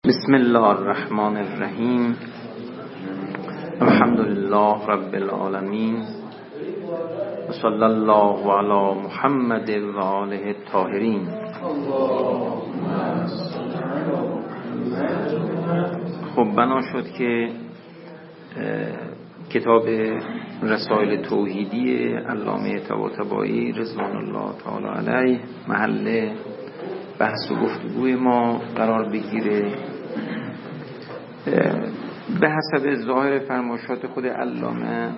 بسم الله الرحمن الرحیم. الحمد لله رب العالمین و صلی الله علی محمد و آله الطاهرین. خب بنا شد که کتاب رسائل توحیدی علامه طباطبایی رضوان الله تعالی علیه محل بحث و گفتگوی ما قرار بگیره. به حسب ظاهر فرمایشات خود علامه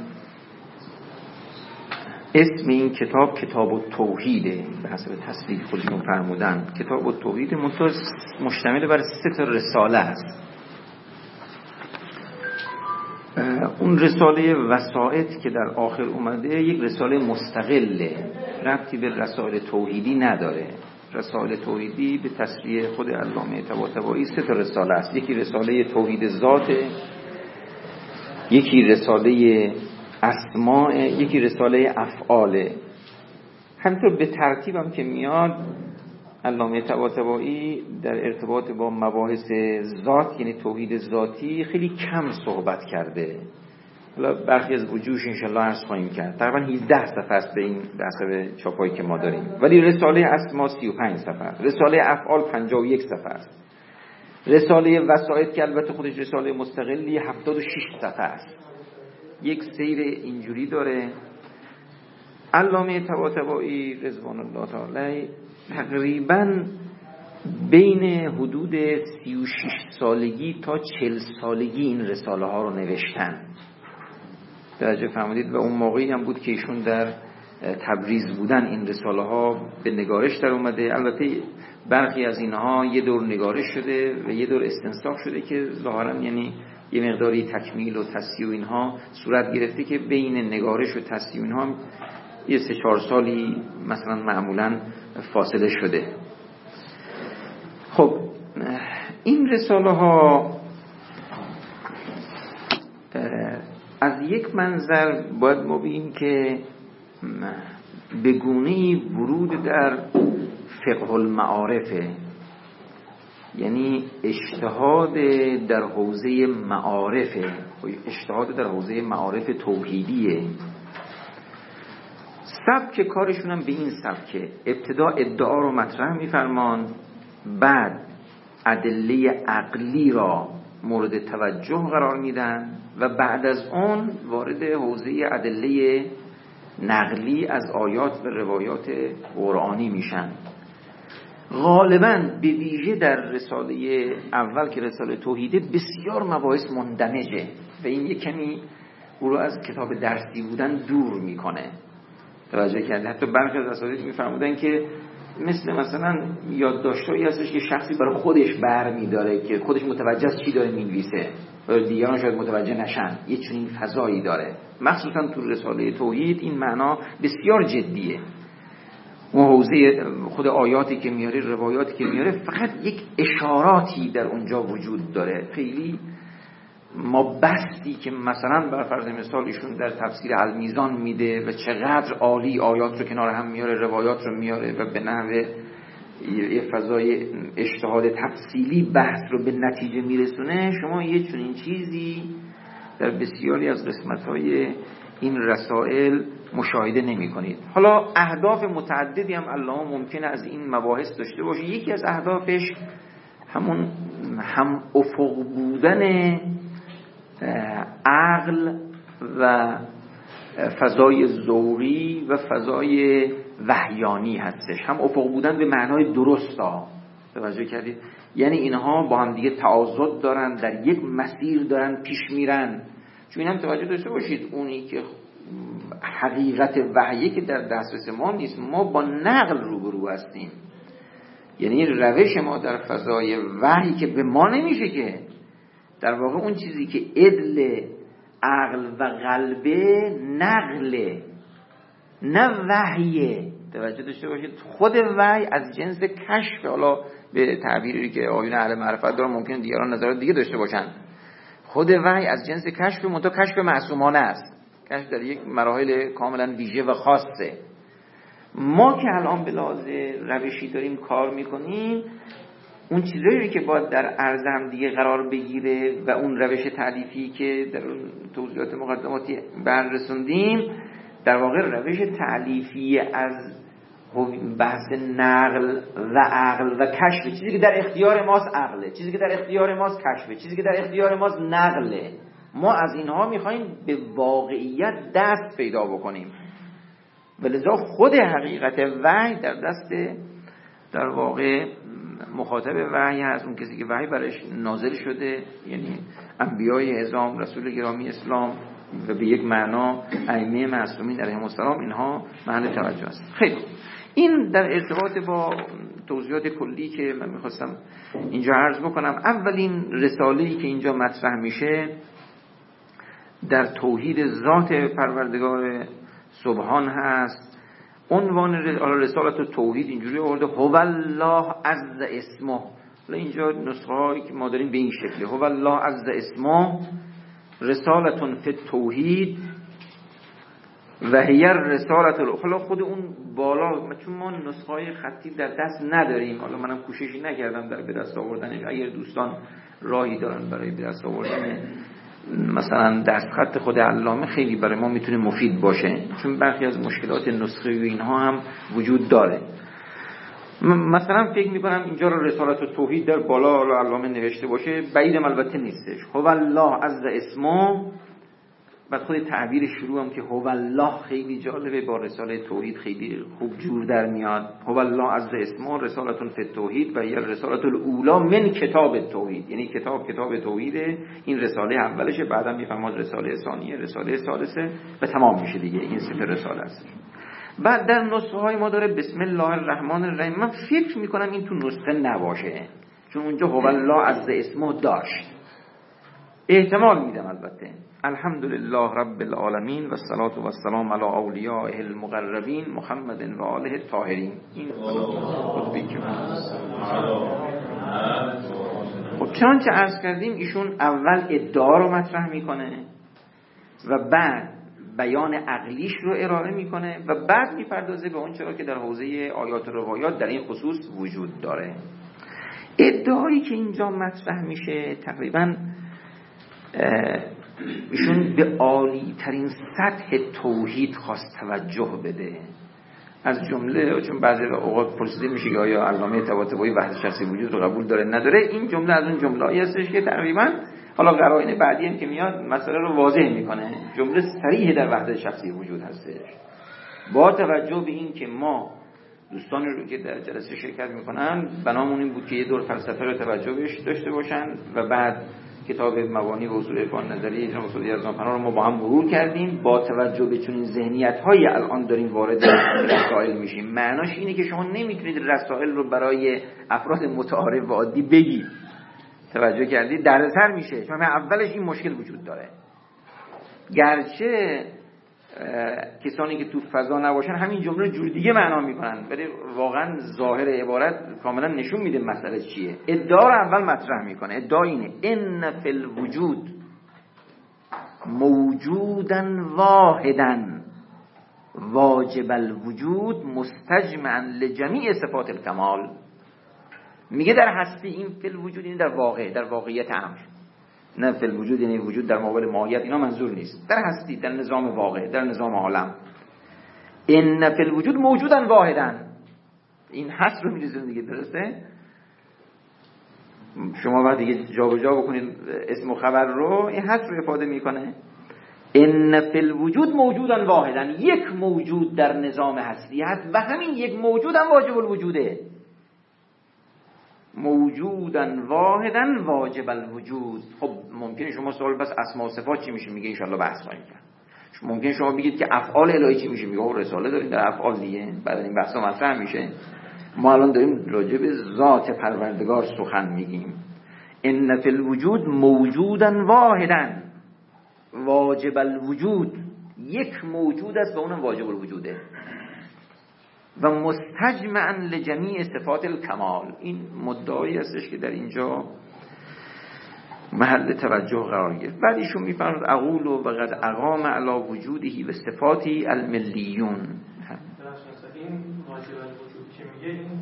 اسم این کتاب کتاب التوحیده، به حسب تصریح خودشون فرمودن کتاب التوحید مشتمل بر 3 رساله است. اون رساله وسائط که در آخر اومده یک رساله مستقله، ربطی به رسائل توحیدی نداره. رسائل توحیدی به تصریح خود علامه طباطبایی 3 رساله است. یکی رساله توحید ذات، یکی رساله اسماء، یکی رساله افعال. همینطور به ترتیب هم که میاد علامه طباطبایی در ارتباط با مباحث ذات یعنی توحید ذاتی خیلی کم صحبت کرده. حالا برخی از وجوهش انشالله عرض خواهیم کرد. تقریبا 17 صفحه است به این حسب چاپایی که ما داریم. ولی رساله اسماء 35 صفحه است. رساله افعال 51 صفحه است. رساله وسائط که البته خودش رساله مستقلی 76 صفحه است. یک سیر اینجوری داره. علامه طباطبایی رضوان الله تعالی تقریبا بین حدود 36 سالگی تا 40 سالگی این رساله ها رو نوشتن. درجه فرمودید و اون موقعی هم بود که ایشون در تبریز بودن این رساله ها به نگارش در اومده. البته برخی از اینها یه دور نگارش شده و یه دور استنساخ شده که ظاهرا یعنی یه مقداری تکمیل و تصحیح و اینها صورت گرفته که بین نگارش و تصحیح اینها یه 3-4 سالی مثلا معمولا فاصله شده. خب این رساله ها از یک منظر باید ما بگیم که به گونه‌ای ورود در فقه المعارفه، یعنی اجتهاد در حوزه معارفه، اجتهاد در حوزه معارف توحیدیه. سبک کارشون هم به این سبکه. ابتدا ادعا رو مطرح می‌فرمان، بعد ادله عقلی را مورد توجه قرار میدن و بعد از اون وارد حوزه ادله نقلی از آیات و روایات قرآنی میشن. غالباً به ویژه در رساله اول که رساله توحیده بسیار مباحث مندمجه و این یک کمی او رو از کتاب درسی بودن دور میکنه. توجه کرده؟ حتی برخی از اساتید میفرمودن که مثلا یادداشتایی هستش که شخصی برای خودش برمی‌داره که خودش متوجه است چی داره می‌نویسه و دیگران شاید متوجه نشن. یه چنین فضایی داره. مخصوصا تو رساله توحید این معنا بسیار جدیه. اون حوزه خود آیاتی که میاره، روایاتی که میاره، فقط یک اشاراتی در اونجا وجود داره. خیلی ما بستی که مثلا بر فرض مثال ایشون در تفسیر المیزان میده و چقدر عالی آیات رو کنار هم میاره، روایات رو میاره و به نحو یه فضای اجتهاد تفصیلی بحث رو به نتیجه میرسونه، شما یه چنین چیزی در بسیاری از قسمت‌های این رسائل مشاهده نمی کنید. حالا اهداف متعددی هم علامه ممکنه از این مباحث داشته باشه. یکی از اهدافش همون هم افق بودن عقل و فضای ذوقی و فضای وحیانی هستش. هم افق بودن به معنای درست ها. توجه کردید؟ یعنی اینها با هم دیگه تعاضد دارن، در یک مسیر دارن پیش میرن. چون این هم توجه داشته باشید اونی که حقیقت وحیی که در دسترس ما نیست، ما با نقل روبرو هستیم. یعنی روش ما در فضای وحی که به ما نمیشه، که در واقع اون چیزی که عدل عقل و قلبه نقله، نه وحیه. توجه داشته باشید خود وحی از جنس کشف، حالا به تعبیری که آیون اهل معرفت دارن ممکن دیگران نظرات دیگه داشته باشن، خود وحی از جنس کشف، منتها کشف معصومانه است، کشف در یک مراحل کاملا ویژه و خاصه. ما که الان به لحاظ روشی داریم کار میکنیم، اون چیزایی که باید در عرض هم دیگه قرار بگیره و اون روش تعلیفی که در اون توضیحات مقدماتی بررسوندیم در واقع روش تعلیفی از بحث نقل و عقل و کشف. چیزی که در اختیار ماست عقله، چیزی که در اختیار ماست کشفه، چیزی که در اختیار ماست نقله. ما از اینها میخوایم به واقعیت دست پیدا بکنیم، ولذا خود حقیقت وحی در دست در واقع مخاطب وحی هست، اون کسی که وحی برش نازل شده، یعنی انبیای اعظام، رسول گرامی اسلام و به یک معنا ائمه معصومین علیهم السلام، اینها محل توجه است. خیلی این در ارتباط با توضیحات کلی که من میخواستم اینجا عرض بکنم. اولین رساله‌ای که اینجا مطرح میشه در توحید ذات پروردگار سبحان هست. عنوان رسالت توحید اینجوری آورده هو الله عز اسمه. اینجا نسخه هایی که ما داریم به این شکله هو الله عز اسمه رسالتون فی توحید و هی رسالت الاخرى. خود اون بالا چون ما نسخه های خطی در دست نداریم، حالا منم کوششی نکردم در به دست آوردنش، اگر دوستان راهی دارن برای به دست آوردن مثلا دستخط خود علامه خیلی برای ما میتونه مفید باشه، چون برخی از مشکلات نسخه و اینها هم وجود داره. مثلا فکر میکنم اینجا رو رسالت و توحید در بالا علامه نوشته باشه، بعیدم البته نیستش. هو الله عز اسمه، بعد خود تعبیر شروع هم که هو الله خیلی جالبه، با رساله توحید خیلی خوب جور در میاد. هو الله عز اسمه رسالتون فی توحید و یا رسالت الاولی من کتاب توحید، یعنی کتاب توحیده، این رساله اولشه، بعدم میفهماد رساله ثانیه، رساله ثالثه و تمام میشه دیگه، این سه رساله است. بعد در نسخه های ما داره بسم الله الرحمن الرحیم. من فکر میکنم این تو نسخه نباشه، چون اونجا هو الله عز اسمه داشت، احتمال میدم البته. الحمدلله رب العالمین و الصلاة و السلام علی اولیائه المقربین محمد و آله الطاهرین. این خطبه‌ای که خب چنانچه عرض کردیم ایشون اول ادعا رو مطرح میکنه و بعد بیان عقلیش رو ارائه میکنه و بعد میپردازه به اون چرا که در حوزه آیات و روایات در این خصوص وجود داره. ادعایی که اینجا مطرح میشه تقریبا ایشون به عالی ترین سطح توحید خواست توجه بده. از جمله چون بعضی اوقات پرسیده میشه که آیا علامه طباطبایی وحدت شخصی وجود رو قبول داره نداره، این جمله از اون جمله‌ای هستش که تقریبا حالا قرائن بعدی هم که میاد مسئله رو واضح میکنه. جمله صریح در وحدت شخصی وجود هستش. با توجه به این که ما دوستانی رو که در جلسه شرکت میکنن بنامون این بود که یه دور فلسفه رو توجه بهش داشته باشن و بعد کتاب مبانی و اصول عرفان نظری جناب استاد یزدانپناه رو ما با هم مرور کردیم. با توجه به چنین ذهنیت‌های الان داریم وارد رسائل میشیم. معناش اینه که شما نمیتونید رسائل رو برای افراد متعارف و عادی بگید. توجه کردید؟ دردسر میشه، چون اولش این مشکل وجود داره. گرچه کسانی که تو فضا نباشن همین جمله جور دیگه معنا میکنن، ولی واقعا ظاهر عبارت کاملا نشون میده مسئله چیه. ادعا رو اول مطرح میکنه. ادعا اینه ان فی الوجود موجودا واحدا واجب الوجود مستجمعا لجمیع صفات الکمال. میگه در هستی، این فی الوجود این در واقع، در واقعیت امر، نه فی الوجود یعنی وجود در مقابل ماهیت، اینا منظور نیست. در هستی، در نظام واقع، در نظام عالم. ان فی الوجود موجودا واحدا، این هست رو میریزون دیگه، درسته؟ شما بعد دیگه جا به جا بکنید اسم و خبر رو، این هست رو افاده میکنه. ان فی الوجود موجودا واحدا، یک موجود در نظام هستی هست و همین یک موجود هم واجب الوجوده. موجودن واحدن واجب الوجود. خب ممکنه شما سوال بس اسماء و صفات چی میشه؟ میگه ان شاء الله بحث خواهیم کرد. ممکنه شما بگید که افعال الهی چی میشه؟ میگه رساله داریم در افعال دیگه، بعد این بحثا مطرح میشه. ما الان داریم راجع به ذات پروردگار سخن میگیم. ان فی الوجود موجودن واحدن واجب الوجود، یک موجود است و اونم واجب الوجوده. و مستجمعا لجمیع صفات الکمال، این مدعایی هستش که در اینجا محل توجه قرار گرفت. بعد ایشون میفرماید اقول و قد اقام علی وجوده و صفاتی الملیون. این واجب الوجود که میگه این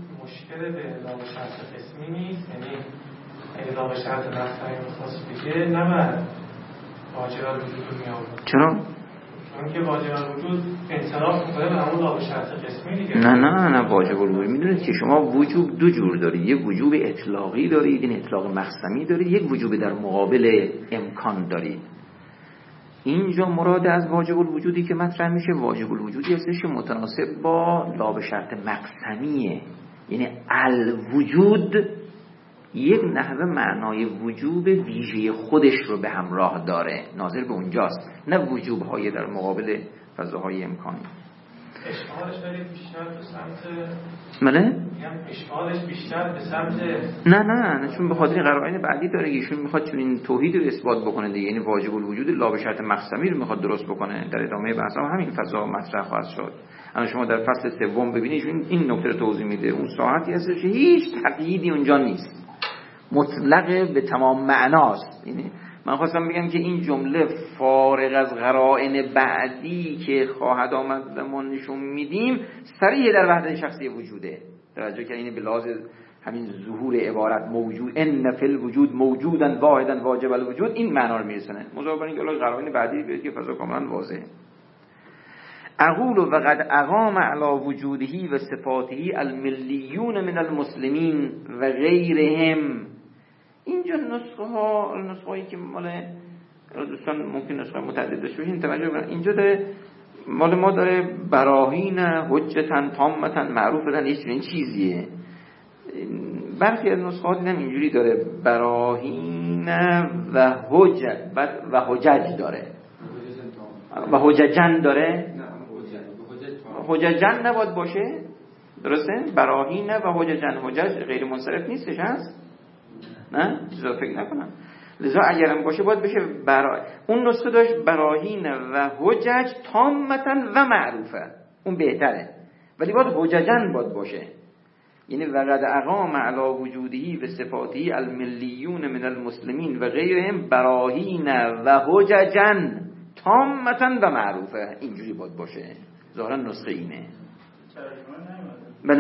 مشکل به لام شرط قسمی نیست، یعنی اگه لام شرط مصدری می‌خواست بگه نباید واجب الوجود رو می‌آورد. چرا؟ چون که واجب الوجود انصراف می‌کنه به همون لام شرط قسمی دیگه. نه واجب الوجود. میدونید که شما وجوب دو جور دارید، یک وجوب اطلاقی دارید، این اطلاق مقسمی دارید، یک وجوب در مقابل امکان دارید. اینجا مراد از واجب الوجودی که مطرح میشه واجب الوجودی هستش که متناسب با لام شرط مقسمیه، یعنی الوجود یک نحوه معنای وجوب ویژه خودش رو به همراه داره، ناظر به اونجاست، نه وجوب های در مقابل فضاهای امکانی. اشکالش ولی بیشتر به سمت بله؟ اشکالش بیشتر به سمت نه چون به خاطر قرائن بعدی داره، ایشون میخواد چون این توحید رو اثبات بکنه دیگه، یعنی واجب الوجود لا به شرط مقسمی رو میخواد درست بکنه. در ادامه بحث هم همین فضا مطرح خواهد شد. اما شما در فصل سوم ببینید این نکته رو توضیح میده، اون ساعتی هستش که هیچ تقییدی اونجا نیست، مطلق به تمام معناست. یعنی من خواستم بگم که این جمله فارغ از قرائن بعدی که خواهد آمد و ما نشون میدیم صریح در وحدت شخصی وجوده. توجه کنید، این به لحاظ همین ظهور عبارت موجود ان فی الوجود موجودا واحدا واجب الوجود این معنا رو میرسونه، مضافه بر اینکه قرائن بعدی بیاد که فضا کاملا واضحه. اقول و قد اقام علی وجوده و صفاته الملیون من المسلمین و غیرهم. اینجا نسخه هایی که مال دوستان ممکن نسخه متعدد داشته باشین توجه کنن، اینجا داره مال ما داره براهین حجتا تامتا معروفتن یه چنین چیزیه. برخی از نسخات هم اینجوری داره براهین و حجج داره و حججن داره. حججن نباید باشه، درسته؟ براهین و حججن، حجج غیر منصرف نیستش هست؟ نه؟ چیزا فکر نکنم. لذا اگرم باشه باید بشه اون نسخه داشت براهین و حجج تامتا و معروفه، اون بهتره، ولی باید حججن باید باشه، یعنی وقد اقام علی وجودهی و صفاتی الملیون من المسلمین و غیرهم براهین و حججن تامتا و معروفه، اینجوری باید باشه. ظاهرا نسخه اینه. بله؟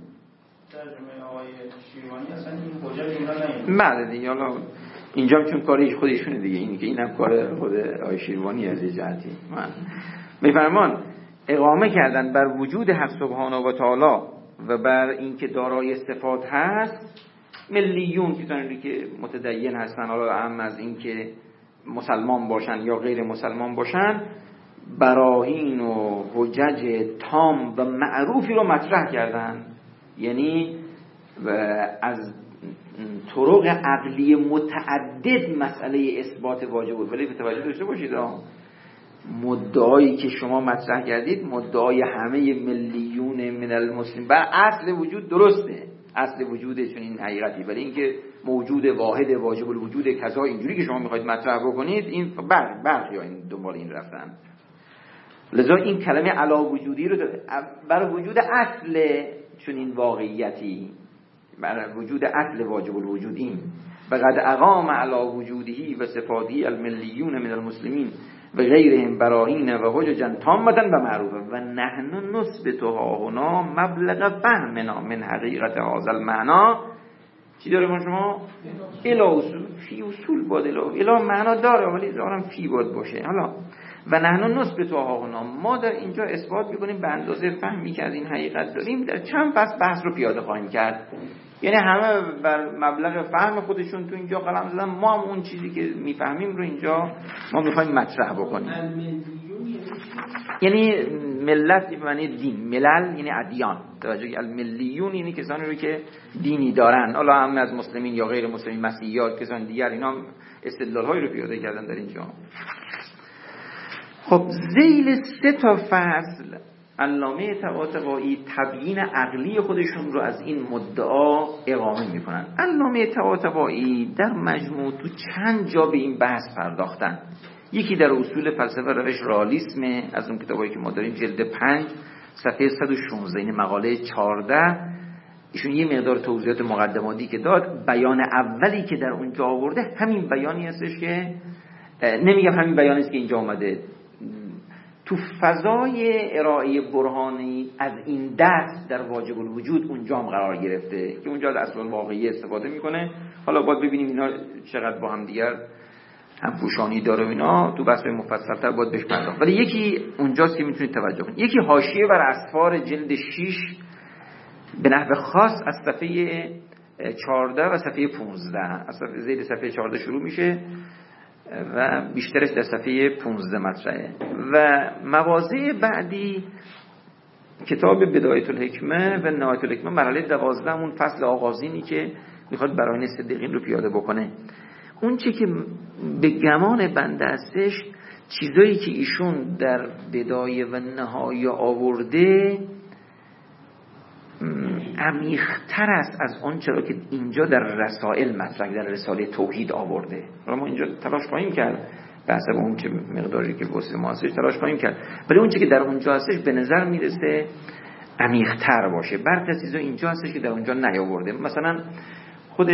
ترجمه آقای شیروانی اصلا این حجج اینا بله دیگه، حالا اینجا چون کارش خودشونه دیگه، این که اینم کار خود آقای شیروانی از یه جهتی. میفرمان اقامه کردن بر وجود حق سبحانه و تعالی و بر اینکه دارای صفات هست ملیون، کسانی که متدین هستن، حالا اهم از اینکه مسلمان باشن یا غیر مسلمان باشن، براهین و حجج تام و معروفی رو مطرح کردن، یعنی از طرق عقلی متعدد مسئله اثبات واجب بود. ولی به توجه داشته باشید مدعایی که شما مطرح کردید مدعای همه ملیون من المسلمین بر اصل وجود درسته، اصل وجوده چون این حقیقتی، ولی اینکه موجود واحد واجب الوجود کذا اینجوری که شما میخواید مطرح بکنید، این برخی این دنبال این رفتن. لذا این کلمه علا وجودی رو بر وجود اصل چون این واقعیتی، بر وجود اصل واجب الوجودین و قد اقام علی وجودهی و صفاتی الملیون من المسلمین و غیرهم براهین و حججا تامتا و معروفه و نحن نثبتها هنا مبلغ فهمنا من حقیقت هذا المعنی. چی داره ما شما؟ الی اصول فی اصول باید الی معنا داره ولی ظاهرا فی باید باشه. حالا و نحن نثبتها هنا، ما در اینجا اثبات میکنیم به اندازه فهمی که از این حقیقت داریم. در چند فصل بحث رو پیاده خواهیم کرد، یعنی همه بر مبلغ فهم خودشون تو اینجا قلم زدن، ما هم اون چیزی که میفهمیم رو اینجا ما میخوایم مطرح بکنیم. یعنی ملت یعنی دین، ملل یعنی ادیان، توجه، الملیون یعنی کسانی رو که دینی دارن، حالا هم از مسلمین یا غیر مسلمین، مسیحیات، کسان دیگر، اینا استدلال‌هایی رو پیاده کردن در اینجا. خب ذیل 3 تا فصل علامه طباطبایی تبیین عقلی خودشون رو از این مدعا اقامه میکنن. علامه طباطبایی در مجموع تو چند جا به این بحث پرداختن. یکی در اصول فلسفه روش رئالیسم، از اون کتابایی که ما داریم، جلد 5 صفحه 116، این مقاله 14. ایشون یه مقدار توضیحات مقدماتی که داد، بیان اولی که در اونجا آورده همین بیانی هستش که نمیگم همین بیانی است که اینجا اومده، تو فضای ارائه برهانی از این دست در واجب الوجود اونجا هم قرار گرفته که اونجا از اصل واقعی استفاده میکنه. حالا باید ببینیم اینا چقدر با هم دیگر هم پوشانی داره و اینا تو بحث مفصل‌تر باید بهش پرداخت. ولی یکی اونجاست که میتونید توجه کنید. یکی حاشیه بر اسفار جلد 6 به نحو خاص از صفحه 14 و صفحه 15 از صفحه زید صفحه 14 شروع میشه و بیشترش در صفحه 15 مطرحه. و مواضع بعدی کتاب بدایت الحکمه و نهایت الحکمه مرحله 12 اون فصل آغازینی که میخواد براین صدیقین رو پیاده بکنه. اون چی که به گمان بنده هستش، چیزایی که ایشون در بدایه و نهایه آورده عمیق‌تر است از اون چرا که اینجا در رسائل مطرح، در رساله توحید آورده. ما اینجا تلاش خواهیم کرد به حسب اون چه مقداری که واسه ما هستش تلاش خواهیم کرد، ولی اون چی که در اونجا هستش به نظر میرسه عمیق‌تر باشه. برخی از چیزا اینجا هستش که در اونجا نیاورده. مثلا خود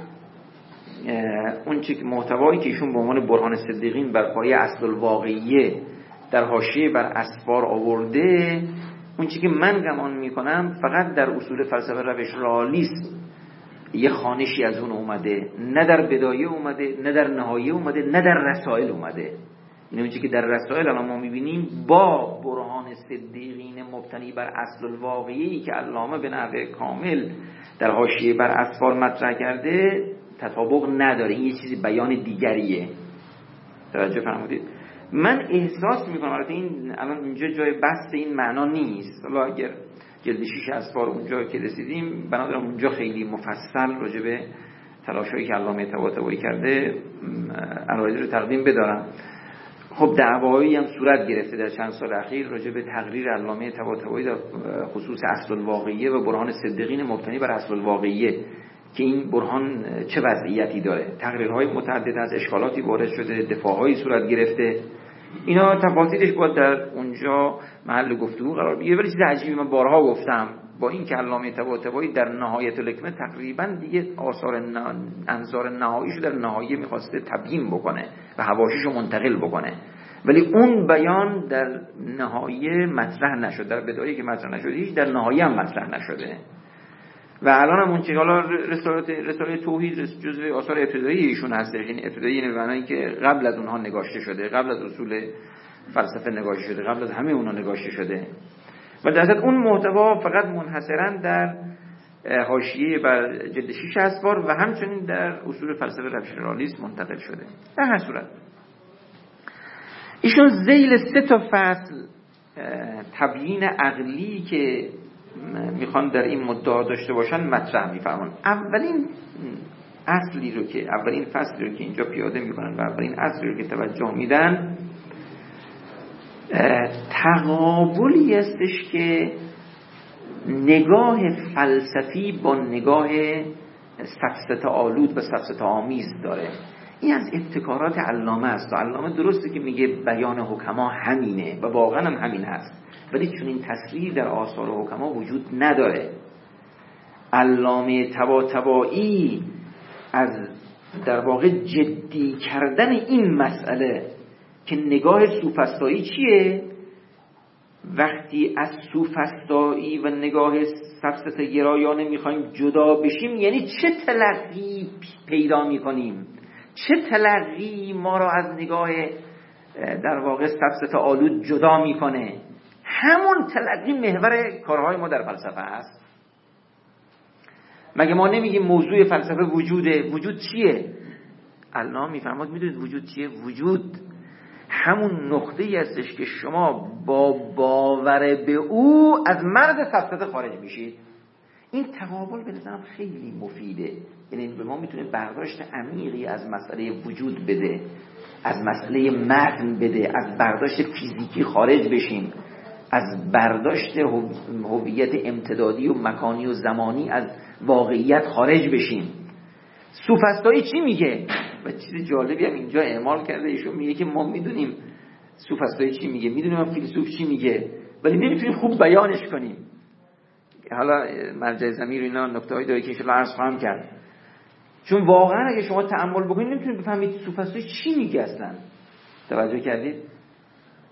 اون چی که محتوایی که ایشون به عنوان برهان صدیقین بر پایه اصل الواقعیه در حاشیه بر اسفار آورده، اون چی که من گمان میکنم فقط در اصول فلسفه روش رئالیسم یه خانشی از اون اومده، نه در بدایه اومده، نه در نهایه اومده، نه در رسائل اومده. این اون چی که در رسائل الان ما میبینیم با برهان صدیقین مبتنی بر اصل الواقعی که علامه به نحو کامل در حاشیه بر اسفار مطرح کرده تطابق نداره. این یه چیزی بیان دیگریه. توجه فرمودید؟ من احساس میکنم البته این الان اینجا جای بحث این معنا نیست. حالا اگر جلد 6 اسفار اونجا که رسیدیم بنابراین اونجا خیلی مفصل راجع به تلاشایی که علامه طباطبایی کرده عرایض رو تقدیم بدارم. خب دعوایی هم صورت گرفته در چند سال اخیر راجع به تقریر علامه طباطبایی در خصوص اصل الواقعیه و برهان صدیقین مبتنی بر اصل الواقعیه که این برهان چه وضعیتی داره. تقریرهای متعدد از اشکالاتی وارد شده، دفاعهایی صورت گرفته. اینا تفاصیلش باید در اونجا محل گفتگو قرار بگیره. ولی چیز عجیبی من بارها گفتم با این که علامه طباطبایی در نهایت الحکمه تقریبا دیگه آثار انظار نهاییشو در نهایه میخواسته تبیین بکنه و حواشیشو منتقل بکنه، ولی اون بیان در نهایه مطرح نشد. در بدایه که مطرح نشده هیچ در نهایه هم مطرح نشده. و الان هم اون چیز حالا رساله توحید جزء آثار ابتدایی ایشون هست. یعنی ابتدایی یعنی معنی که قبل از اونها نگاشته شده، قبل از اصول فلسفه نگاشته شده، قبل از همه اونها نگاشته شده. و در اصل اون محتوا فقط منحصرا در حاشیه بر جلد 6 اسفار و همچنین در اصول فلسفه روش رئالیسم منتقل شده. در هر صورت ایشون ذیل 3 تا فصل تبیین عقلی که میخوان در این مدعا داشته باشن مطرح میفرمان. اولین فصلی رو که اینجا پیاده میکنن و اولین اصلی رو که توجه میدن تقابلی استش که نگاه فلسفی با نگاه سفسطه آلود و سفسطه آمیز داره. این از ابتکارات علامه است و علامه درسته که میگه بیان حکما همینه و واقعا هم همین هست، ولی چون این تصریح در آثار حکما وجود نداره. علامه طباطبایی از در واقع جدی کردن این مسئله که نگاه سوفسطایی چیه، وقتی از سوفسطایی و نگاه سفسطه گرایانه میخوایم جدا بشیم یعنی چه تلقی پیدا میکنیم، چه تلقی ما را از نگاه در واقع سفسطه آلود جدا میکنه. همون تلقی محور کارهای ما در فلسفه است. مگه ما نمیگیم موضوع فلسفه وجوده؟ وجود چیه؟ علامه میفرماد میدونید وجود چیه؟ وجود همون نقطه‌ای هستش که شما با باور به او از مرز سفسطه خارج میشید. این تقابل به نظرم خیلی مفیده. یعنی به ما میتونه برداشت عمیقی از مسئله وجود بده، از مسئله متن بده، از برداشت فیزیکی خارج بشیم، از برداشت هویت امتدادی و مکانی و زمانی از واقعیت خارج بشیم. سوفسطایی چی میگه؟ و چیز جالبی هم اینجا اعمال کرده. ایشون میگه که ما میدونیم سوفسطایی چی میگه، میدونیم فیلسوف چی میگه، ولی نمیتونیم خوب بیانش کنیم. حالا مرجع ضمیر اینا نکته‌ای داره که ان شاءالله عرض خواهم کرد. چون واقعا اگه شما تأمل بکنید نمیتونید بفهمید سوفسطایی چی میگه اصلا. توجه کردید؟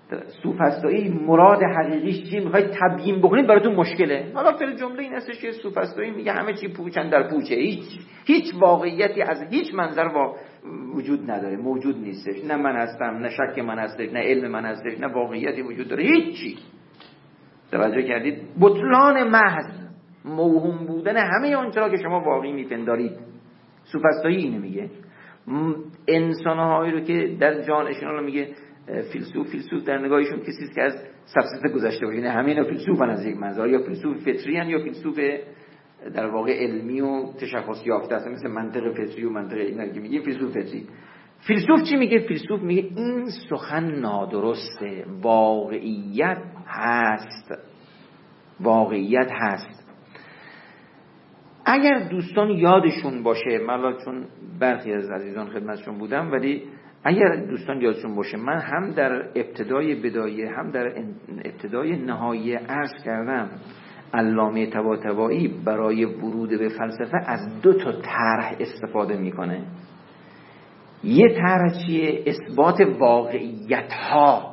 سوفسطایی مراد حقیقیش چی؟ میخواید تبیین بکنید براتون مشکله. حالا فعل جمله این هستش که سوفسطایی میگه همه چی پوچن در پوچه، هیچ واقعیتی از هیچ منظر وجود نداره، موجود نیستش. نه من هستم، نه شک من هستش، نه علم من هستش، نه واقعیتی وجود داره، هیچی. توجه کردید؟ بطلان محض، موهوم بودن همه اون چرا که شما واقعی میپندارید. سوفسطایی اینو میگه. انسان‌هایی رو که در جانشین رو میگه فیلسوف در نگاهشون کسی است که از سفسطه گذشته باشه، یعنی همه اینا فیلسوفن از یک منظر، یا فیلسوف فطری ان یا فیلسوف در واقع علمی و تشخص یافته است، مثل منطق فطری و منطق اینا که میگه فیلسوف فطری. فیلسوف چی میگه؟ فیلسوف میگه این سخن نادرسته، واقعیت هست، واقعیت هست. اگر دوستان یادشون باشه، من چون برخی از عزیزان خدمتشون بودم، ولی اگر دوستان یادشون باشه، من هم در ابتدای بدایه هم در ابتدای نهایه عرض کردم علامه طباطبایی برای ورود به فلسفه از 2 طرح استفاده میکنه. یه طرح چیه؟ اثبات واقعیت ها.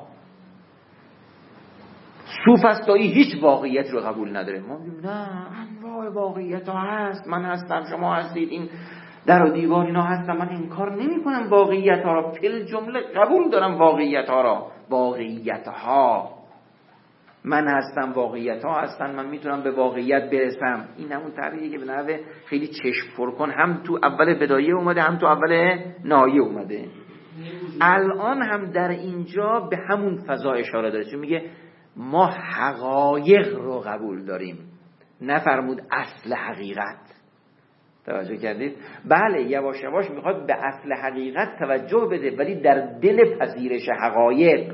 سوفسطایی هیچ واقعیت رو قبول نداره. ما میگیم نه، انواع واقعیت ها هست، من هستم، شما هستید، این در و دیوار اینا هستم، من انکار نمی کنم واقعیت ها را، فی الجمله قبول دارم واقعیت ها را. واقعیت ها من هستم، واقعیت ها هستن، من میتونم به واقعیت برسم. این همون طرحیه که به نحو خیلی چشم پرکن هم تو اول بدایه اومده هم تو اول نهایه اومده. الان هم در اینجا به همون فضا اشاره داره، چون میگه ما حقایق رو قبول داریم، نفرمود اصل حقیقت. توجه کردید؟ بله، یواش یواش میخواد به اصل حقیقت توجه بده، ولی در دل پذیرش حقایق.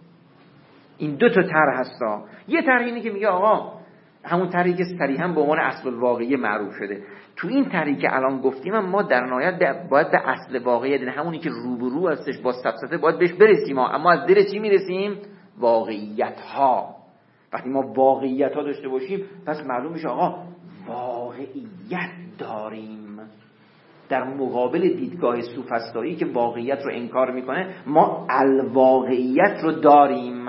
این 2 طرح هستا. یه طرح اینه که میگه آقا همون طرحی که صریحا به عنوان اصل الواقعی معروف شده، تو این طرحی که الان گفتیم ما در نهایت باید به اصل واقعیت، همونی که روبرو هستش با سفسطه، باید بهش برسیم. اما از دل چی میرسیم؟ واقعیت ها. وقتی ما واقعیت ها داشته باشیم، پس معلوم میشه آقا واقعیت داریم. در مقابل دیدگاه سوفسطایی که واقعیت رو انکار میکنه، ما الواقعیت رو داریم.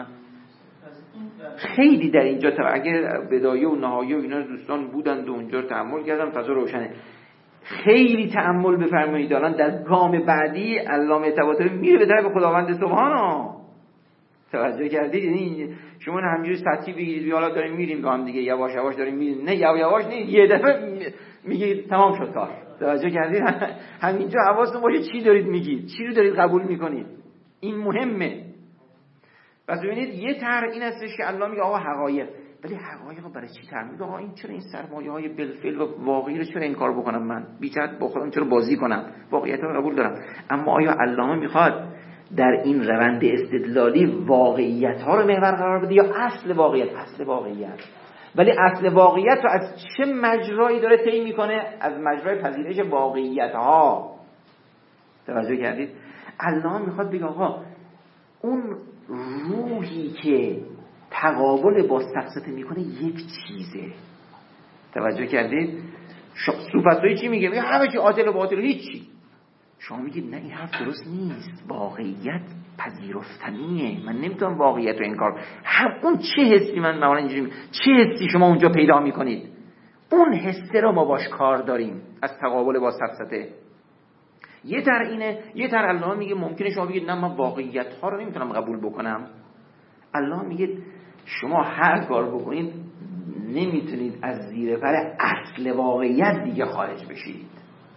خیلی در اینجا اگه بدایه و نهایه و اینا دوستان بودند و اونجا تأمل کردم، فضا روشنه. خیلی تأمل بفرمایید. الان در گام بعدی علامه طباطبایی میره به طرف خداوند سبحانه. توجه کردید؟ یعنی شما همینجوری سطحی بگیرید حالا داریم میریم با هم دیگه، یواش یواش داریم میریم، نه یواش نه، یه دفعه میگید تمام شد کار. توجه کردید؟ همینجا حواستون باشه چی دارید میگید، چی رو دارید قبول میکنید. این مهمه. پس ببینید یه طرح این هستش که الله میگه آقا حقایق، ولی حقایق رو برای چی طرح میگه؟ آقا این چرا این سرمایه‌های بالفعل و واقعی رو چرا انکار بکنم؟ من بیچاره با خودم چرا بازی کنم؟ واقعیت رو قبول دارم. اما آیا علامه میخواد در این روند استدلالی واقعیت ها رو محور قرار بده یا اصل واقعیت؟ اصل واقعیت. ولی اصل واقعیت رو از چه مجرایی داره طی میکنه؟ از مجرای پذیرش واقعیت ها. توجه کردید؟ علامه میخواد بگه آقا اون روحی که تقابل با سفسطه میکنه یک چیزه. توجه کردید؟ سوفسطایی چی میگه؟ میگه همه چی عاطل و باطل، هیچی. شما میگید نه، این حرف درست نیست، واقعیت پذیرفتنیه، من نمیتونم واقعیت رو انکار. اون چه حسی، من معمولا اینجوری چه حسی شما اونجا پیدا میکنید؟ اون حس رو ما باش کار داریم از تقابل با سفسطه. یه تر اینه، یه تر الله میگه ممکنه شما بگید نه من واقعیت ها رو نمیتونم قبول بکنم. الله میگه شما هر کار بکنید نمیتونید از زیر پر اصل واقعیت دیگه خارج بشید.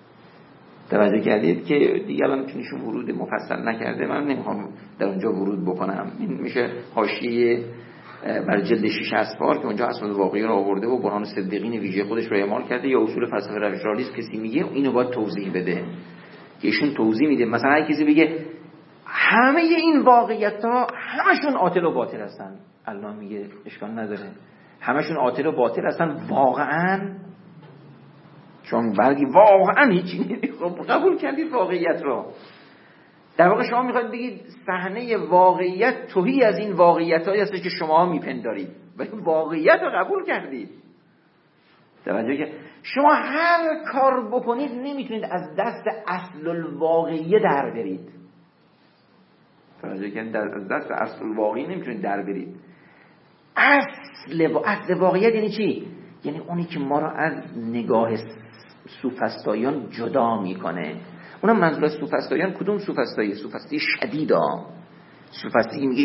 توجه کردید که دیگه الان چونشون ورود مفصل نکرده، من نمیخوام در اونجا ورود بکنم. این میشه حاشیه بر جلد 6 اسفار که اونجا اسناد واقعی رو آورده و برهان صدیقین ویژه خودش رو اعمال کرده، یا اصول فلسفه روش‌آلیس کسی میگه اینو باید توضیح بده که ایشون توضیح میده. مثلا اگه کسی بگه همه این واقعیت‌ها همشون عاطل و باطل هستن، الله میگه اشکال نداره، همشون عاطل و باطل هستن واقعاً، چون برگی واقعاً هیچی نیست. خب قبول کردید واقعیت رو. در واقع شما میخواید بگید صحنه واقعیت توهی از این واقعیت‌هایی هست که شما میپندارید، ولی واقعیت رو قبول کردید. توجه که شما هر کار بکنید نمیتونید از دست اصل الواقعیه در برید. توجه کنید، از دست اصل واقعی نمیتونید در برید. اصل واقعیت یعنی چی؟ یعنی اونی که ما را از نگاه سوفسطاییان جدا میکنه. اونم منظور از سوفسطاییان کدوم سوفسطایی؟ سوفسطایی شدیدا، سوفسطایی میگه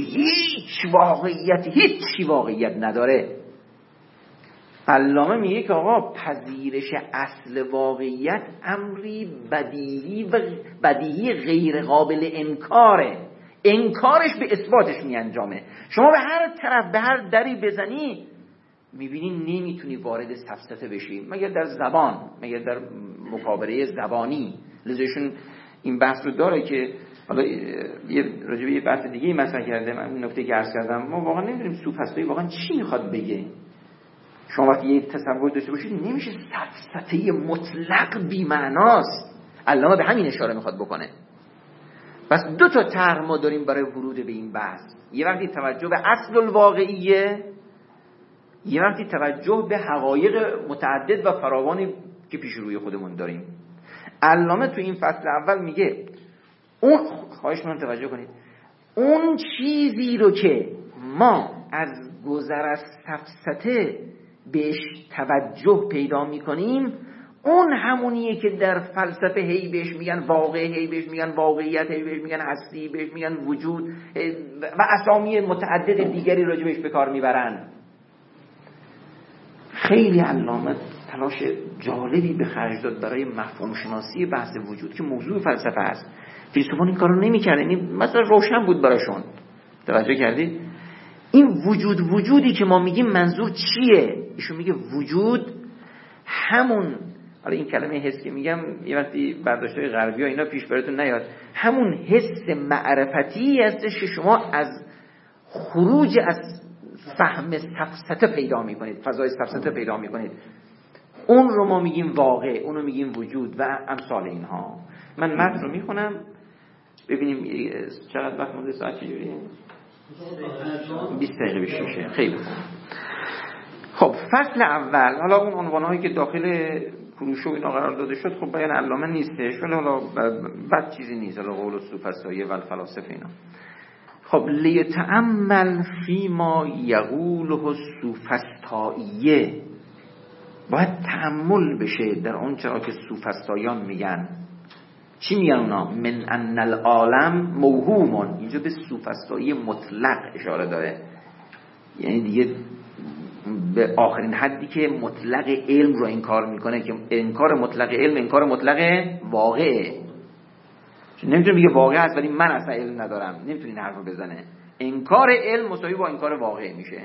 هیچ واقعیت نداره. علامه میگه که آقا پذیرش اصل واقعیت امری بدیهی غیر قابل انکاره، انکارش به اثباتش میانجامه. شما به هر طرف به هر دری بزنی میبینی نمیتونی وارد سفسطه بشی مگر در زبان، مگر در مکابره زبانی. لذاشون این بحث رو داره که حالا راجع به یه بحث دیگه مطرح کرده. من این نکته که عرض کردم، ما واقعا نمیدونیم سوفسطایی واقعا چی میخواد بگه. شما وقتی یه تصور داشته باشید نمیشه سفسطه مطلق بی معناست. علامه به همین اشاره میخواد بکنه. پس دو تا طرح ما داریم برای ورود به این بحث. یه وقتی توجه به اصل الواقعیه، یه وقتی توجه به حقایق متعدد و فراوانی که پیش روی خودمون داریم. علامه تو این فصل اول میگه اون، خواهش می‌کنم توجه کنید، اون چیزی رو که ما از گذر از سفسطه بهش توجه پیدا میکنیم، اون همونیه که در فلسفه هی بهش میگن واقع، هی بهش میگن واقعیت، هی بهش میگن هستی، بهش میگن وجود و اسامی متعدد دیگری راجع بهش به کار میبرن. خیلی علامه تلاش جالبی به خرج داد برای مفهوم شناسی بحث وجود که موضوع فلسفه است. فیلسوفان این کارو نمی‌کردن، یعنی مثلا روشن بود براشون. توجه کردید؟ این وجودی که ما میگیم منظور چیه؟ ایشون میگه وجود همون، حالا این کلمه حس که میگم یه وقتی برداشت‌های غربی‌ها اینا پیش براتون نیاد، همون حس معرفتی هستش که شما از خروج از فهم سفسطه پیدا میکنید، فضای سفسطه پیدا میکنید. اون رو ما میگیم واقع، اون رو میگیم وجود و امثال اینها. من متن رو میخونم ببینیم چقدر وقت مونده، ساعت چجوریه؟ 20 دقیقه بیش میشه. خیلی خب فصل اول، حالا اون عنوانهایی که داخل فروش و اینا قرار داده شد خب بیان علامه نیستش، ولی حالا بد چیزی نیست، حالا قول السوفسطاییه و الفلاسفه اینا. خب لیتأمل فیما یقوله السوفسطائیه، باید تأمل بشه در اون چرا که سوفسطاییان میگن. چی میگن اونا؟ من ان العالم موهومون. اینجا به سوفسطایی مطلق اشاره داره، یعنی دیگه به آخرین حدی که مطلق علم رو انکار میکنه، که انکار مطلق علم انکار مطلق واقعه. نمیتونه بگه واقع هست ولی من اصلا علم ندارم، نمیتونه این حرف رو بزنه. انکار علم مساوی با انکار واقع میشه.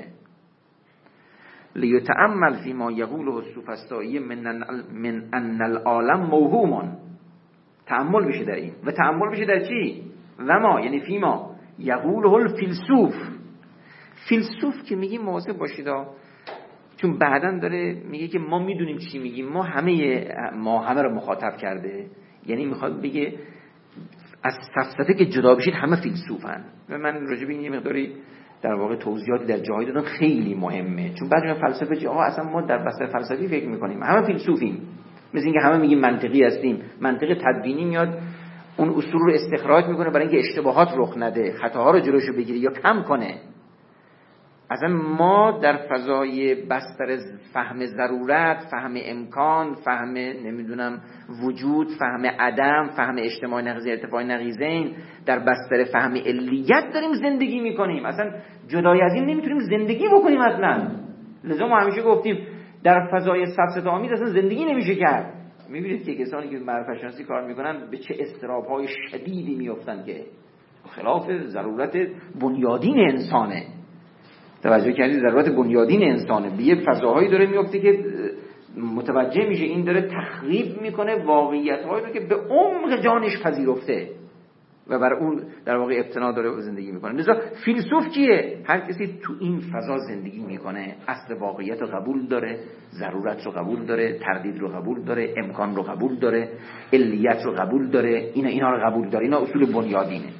لیتأمل فیما یقوله السوفسطایی من ان العالم موهومون. تأمل بشه در این، و تأمل بشه در چی؟ و ما یعنی فیما یقوله الفیلسوف. فیلسوف که میگیم مواظب باشید، چون بعداً داره میگه که ما میدونیم چی میگیم، ما همه رو مخاطب کرده، یعنی میخواد بگه از فلسفه که جدا بشید همه فیلسوفن. و من راجع به این یه مقداری در واقع توضیحاتی در جاهای دادم خیلی مهمه، چون بعضی فلسفه چه اصلا ما در بحث فلسفی فکر میکنیم همه فیلسوفیم، مثل اینکه همه میگیم منطقی هستیم. منطق تدوینی میاد اون اصول رو استخراج میکنه برای اینکه اشتباهات رخ نده، خطاها رو جلوشو بگیره یا کم کنه. اصلا ما در فضای بستر فهم ضرورت، فهم امکان، فهم نمیدونم وجود، فهم عدم، فهم اجتماع نقیض ارتفاع نقیضین، در بستر فهم علیت داریم زندگی میکنیم. اصلا جدای از این نمیتونیم زندگی بکنیم اصلا. لذا ما همیشه گفتیم در فضای سفسطه آمیز اصلا زندگی نمیشه کرد. میبینید که کسانی که معرفت شناسی کار میکنن به چه اضطراب‌های شدیدی میافتن که خلاف ضرورت بنیادین انسانه. توجه کردید؟ ضرورت بنیادین انسانه، به یه فضاهایی داره میفته که متوجه میشه این داره تخریب میکنه واقعیت‌هایی رو که به عمق جانش پذیرفته و بر اون در واقع ابتنا داره زندگی میکنه. لذا فیلسوف کیه؟ هر کسی تو این فضا زندگی میکنه، اصل واقعیت رو قبول داره، ضرورت رو قبول داره، تردید رو قبول داره، امکان رو قبول داره، علیت رو قبول داره، اینا رو قبول داره. اینا اصول بنیادینه.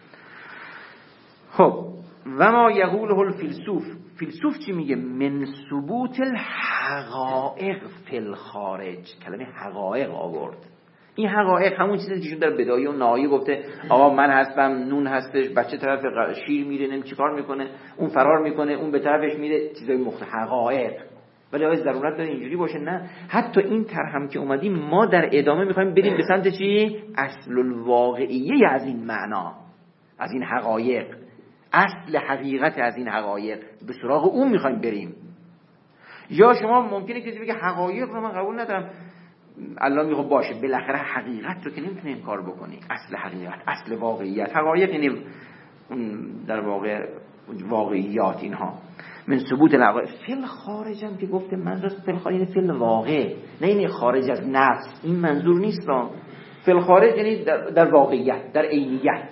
خب و ما یقوله الفیلسوف. فیلسوف چی میگه؟ من ثبوت الحقائق فی الخارج. کلمه حقایق آورد، این حقایق همون چیزی که در بدایه و نهایی گفته آقا من هستم، نون هستش، بچه طرف شیر میره، نمی چیکار میکنه، اون فرار میکنه، اون به طرفش میره، چیزای حقایق. ولی آیا ضرورت داره اینجوری باشه؟ نه. حتی این هم که اومدیم ما در ادامه میخوایم بریم به سمت چی؟ اصل الواقعیه از این معنا، از این حقایق، اصل حقیقت از این حقایق، به سراغ اون میخوایم بریم. یا شما ممکنه کسی بگه حقایق رو من قبول ندارم، الله میگه باشه بالاخره حقیقت رو که نمیتونی انکار بکنی، اصل حقیقت، اصل واقعیت. حقایق یعنی در واقع واقعیات اینها. من ثبوت الحقایق فل خارج هم که گفته منظور فل خارج یعنی فل واقع، نه یعنی خارج از نفس، این منظور نیست. فل خارج یعنی در واقعیت، در عینیت.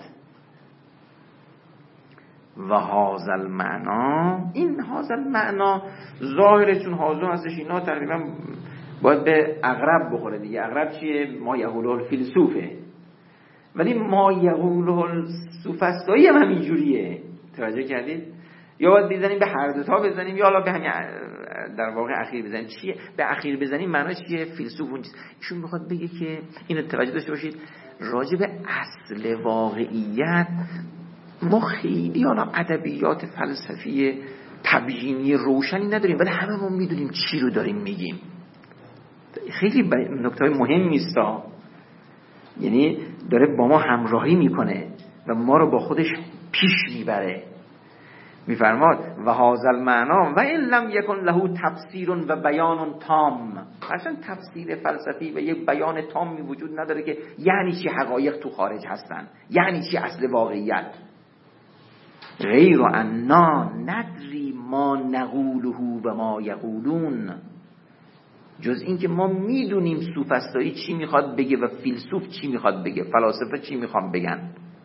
و هذا المعنا، این هذا المعنا ظاهرش چون هازو هستش اینا تقریبا باید به اغرب بخوره دیگه. اغرب چیه؟ ما یقوله الفیلسوفه، ولی ما یقوله السوفسطایی هم همینجوریه. توجه کردید؟ یا باید بزنیم به هر دو تا بزنیم، یا حالا به همین در واقع اخیر بزنیم. چیه به اخیر بزنیم؟ معناش چیه؟ فیلسوف اون ایشون میخواد بگه که اینو توجه داشته باشید، راجع به اصل واقعیت ما خیلی حالا ادبیات فلسفی تبیینی روشنی نداریم، ولی همه ما میدونیم چی رو داریم میگیم. خیلی نکته مهمی است، یعنی داره با ما همراهی میکنه و ما رو با خودش پیش میبره. میفرماد و هذا المعنا و ان لم یکن له تفسیر و بیان تام، اصلا تفسیر فلسفی و یک بیان تامی وجود نداره که یعنی چی حقایق تو خارج هستن، یعنی چی اصل واقعیت. غیر انا ندری ما نقوله و ما یقولون، جز این که ما میدونیم سوفسطایی چی میخواد بگه و فیلسوف چی میخواد بگه، فلاسفه چی میخوان بگن.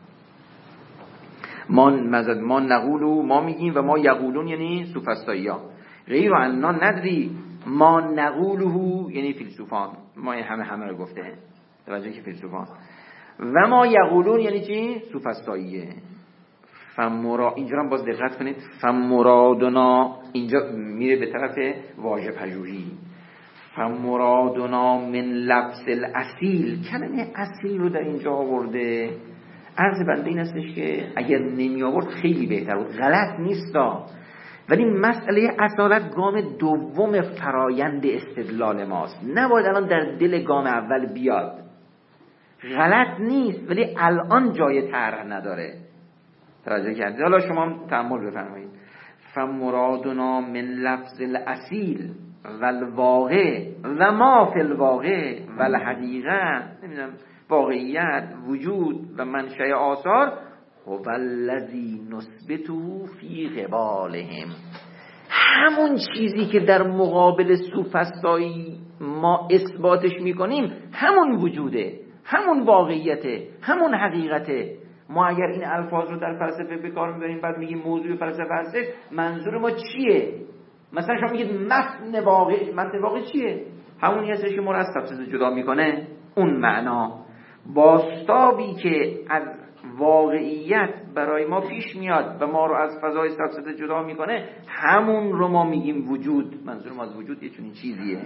ما نقولو ما میگیم و ما یقولون یعنی سوفسطایی ها. غیر انا ندری ما نقوله یعنی فیلسوفان، ما این همه رو گفته توجه که فیلسوفان، و ما یقولون یعنی چی؟ سوفسطاییه. اینجا هم باز دقت کنید، فمرادنا اینجا میره به طرف واژه پژوهی. فمرادنا من لفظ الاصیل، کلمه اصیل رو در اینجا آورده. عرض بنده این هستش که اگر نمی آورد خیلی بهتر بود، غلط نیستا، ولی مسئله اصالت گام دوم فرایند استدلال ماست، نباید الان در دل گام اول بیاد. غلط نیست ولی الان جای طرح نداره. توجه کردید؟ حالا شما تأمل بفرمایید. فمرادنا من لفظ الاصیل و الواقع و ما فی الواقع و الحقیقه، نمیدونم واقعیت، وجود و منشأ آثار، هو الذی نثبته فی قبالهم، همون چیزی که در مقابل سوفسطایی ما اثباتش میکنیم همون وجوده، همون واقعیته، همون حقیقته. ما اگر این الفاظ رو در فلسفه به کار میبریم بعد میگیم موضوع فلسفه هستش، منظور ما چیه؟ مثلا شما میگید متن واقع چیه؟ همونی هستش که ما رو از تفسیر جدا میکنه. اون معنا بازتابی که از واقعیت برای ما پیش میاد و ما رو از فضای تفسیر جدا میکنه، همون رو ما میگیم وجود. منظور ما از وجود یه چنین چیزیه.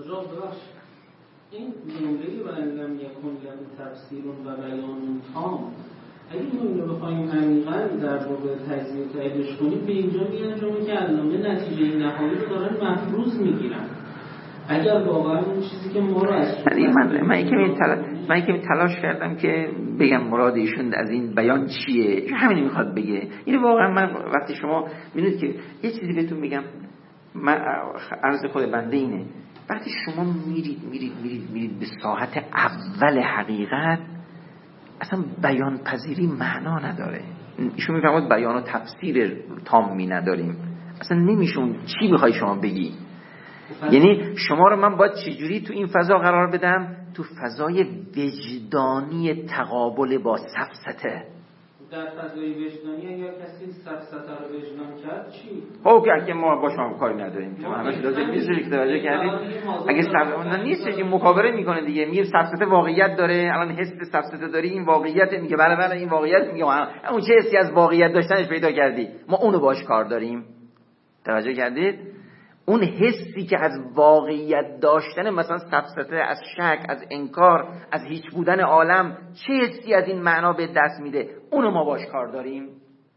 این جمله و لم یکن له تفسیر و بیان تام، اگه ما اینو بخوایم عمیقاً در واقع تجزیه و تحلیلش کنیم، به اینجا میانجامه که علامه نتیجه نهایی رو دارن مفروض میگیرن. اگر واقعا اون چیزی که ما رو از من کمی تلاش کردم که بگم مراد ایشون از این بیان چیه، همین میخواد بگه. یعنی واقعا من وقتی شما میدونید که یه چیزی بهتون میگم، من عرض خود بنده اینه، وقتی شما میرید به ساحت اول حقیقت، اصلا بیان پذیری معنا نداره. ایشون میفهمد بیان و تفسیر تامی نداریم، اصلا نمیشون چی میخوای شما بگی. یعنی شما رو من باید چجوری تو این فضا قرار بدم؟ تو فضای وجدانی تقابل با سفسطه. در فضای وجدانی اگر کسی سفسطه رو وجدان کرد چی؟ که ما با شما کاری نداریم، شما همش لازم نیست که توجه کردید. اگه سفسطه نیست که مکابره میکنه دیگه، میگه سفسطه واقعیت داره، الان حس سفسطه داری، این واقعیت، میگه بله این واقعیت، میگه اون چه حسی از واقعیت داشتنش پیدا کردی، ما اونو باش کار داریم. توجه کردید؟ اون حسی که از واقعیت داشتن مثلا سفسطه، از شک، از انکار، از هیچ بودن عالم، چه حسی از این معنا به دست میده، اونو ما باش کار داریم.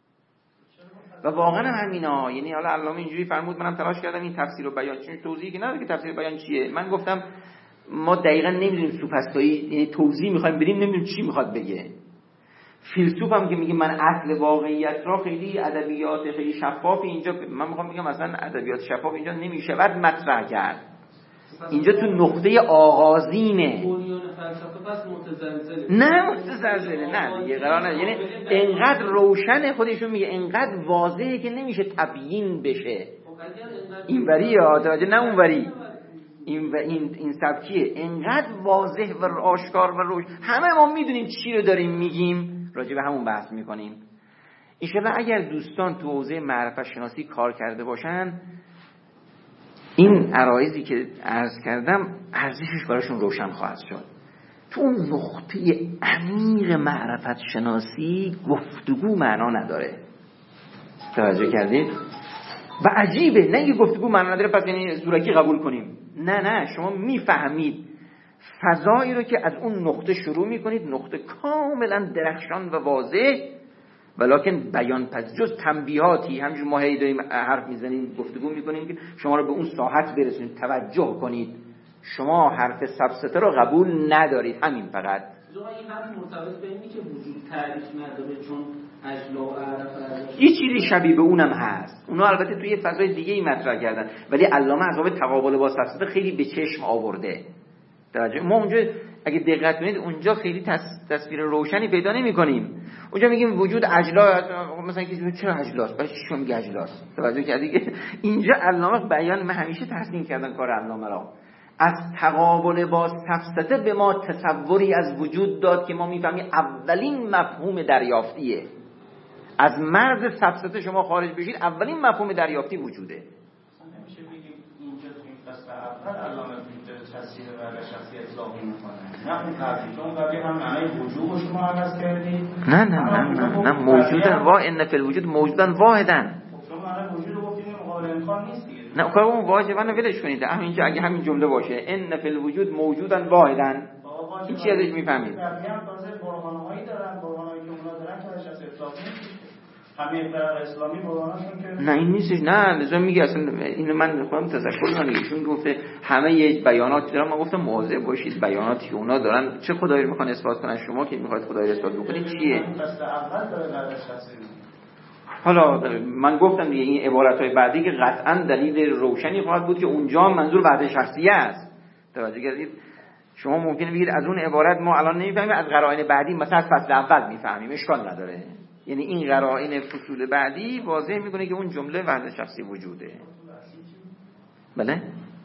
و واقعا همینا، یعنی حالا علامه اینجوری فرمود، منم تلاش کردم این تفسیر و بیان، چون توضیحی که نداره که تفسیر بیان چیه. من گفتم ما دقیقاً نمیدونیم سوفسطایی، یعنی توضیح میخوایم بدیم نمیدونیم چی میخواد بگه. فیلسوف هم که میگه من اصل واقعیت را خیلی ادبیات خیلی شفاف اینجا، من میخوام بگم مثلا ادبیات شفاف اینجا نمیشود مطرح کرد، اینجا تو نقطه آغازینه. بنیان فلسفه پس متزلزله. نه متزلزله، نه دیگه قرار نه، یعنی انقدر روشن، خودشون میگه انقدر واضحه که نمیشه تبیین بشه. این وری یا نه اون وری، این سبکیه، انقدر واضح و آشکار و روشن، همه ما میدونیم چی رو داریم میگیم، راجع به همون بحث میکنیم. انشالله اگر دوستان تو حوزه معرفت شناسی کار کرده باشن، این عرایضی که عرض کردم ارزشش براشون روشن خواهد شد. تو اون نقطه عمیق معرفت شناسی گفتگو معنا نداره. توجه کردید؟ و عجیبه، نه یه گفتگو معنا نداره پس یعنی زورکی قبول کنیم. نه، شما میفهمید فضایی رو که از اون نقطه شروع میکنید، نقطه کاملا درخشان و واضح، ولکن بیان پس جز تنبیهاتی، همینجور ما هی داریم حرف میزنیم گفتگو میکنیم که شما رو به اون ساحت برسونید، توجه کنید. شما حرف سفسطه رو قبول ندارید، همین فقط. این حرف مرتبط به اینی که وجود تعریف نداره، چون اجلا و اعراف یه چیزی شبیه به اونم هست. اونا البته توی فضای دیگه ای مطرح کردن، ولی علامه از باب تقابل با سفسطه خیلی به چشم آورده. توجه، ما اونجا اگه دقت کنید اونجا خیلی تصویر روشنی پیدا نمی‌کنیم. اونجا میگیم وجود اجلا، مثلا کسی چرا اجلاست، برای چی شما میگه اجلاست؟ توجه کردید که اینجا علامه بیان، من همیشه تحسین کردم کار علامه را، از تقابل با سفسطه به ما تصوری از وجود داد که ما میفهمیم اولین مفهوم دریافتیه. از مرز سفسطه شما خارج بشید، اولین مفهوم دریافتی وجوده. نمیشه بگیم اینجا تو این فصل اول علامه تفسیر و شخصی اطلاقی میکنه، نه اون قبلی، اون قبلی هم معنی وجود رو شما عوض کردید. نه موجودن وا ان فی الوجود موجودن واحدن. شما معنی وجود رو گفتید مقابل امکان نیست دیگه. نه کار اون واجبا ولش کنید، همینجا اگه همین جمله باشه ان فی الوجود موجودن واحدن، این چی ازش میفهمید؟ قبلی هم تازه برهانه‌هایی دارن، برهانهایی که اونا دارن که شخصی اطلاقی نیست. همه فرق اسلامی برهانشون که نه این نیستش، نه لازم میگه اصلا اینو من خودم تذکر کنم، ایشون گفته همه یه بیانات دارن، من گفتم مواظب باشید بیاناتی که اونا دارن چه خدایی رو میخوان اثبات کنن، شما که میخواید خدایی رو اثبات بکنید چیه؟ فصل اول داره بعد شخصی. حالا من گفتم دیگه این عبارت‌های بعدی که قطعاً دلیل روشنی خواهد بود که اونجا منظور وحدت شخصیه است. توجه کردید؟ شما ممکنه بگید از اون عبارت ما الان نمیفهمیم، از قرائن بعدی مثلا از فصل اول میفهمیم، اشکال نداره. یعنی این قرائن فصول بعدی واضح میکنه که اون جمله وحدت شخصی وجوده. بله؟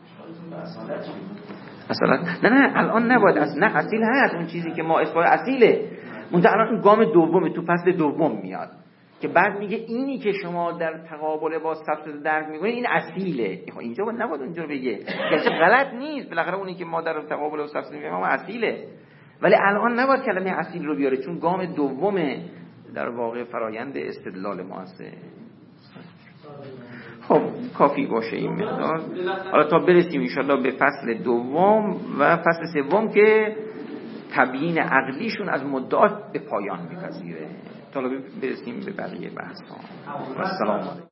اصلا نه الان نباید نه اصیل هست، اون چیزی که ما اثبات اصیله. اون الان این گام دومه، تو فصل دوم میاد که بعد میگه اینی که شما در تقابل با سفسطه درک میکنید این اصیله. اینجا نباید اونجا بگه، گرچه غلط نیست، بالاخره اونی که ما در تقابل با سفسطه میگیم ما اصیله، ولی الان نباید کلمه اصیل رو بیاره، چون گام دومه در واقع فرایند استدلال ما هست. خب کافی باشه این مقدار. حالا تا برسیم انشالله به فصل دوم و فصل سوم که تبیین عقلیشون از مدعات به پایان میپذیره. تا برسیم به بقیه بحث ها. و السلام.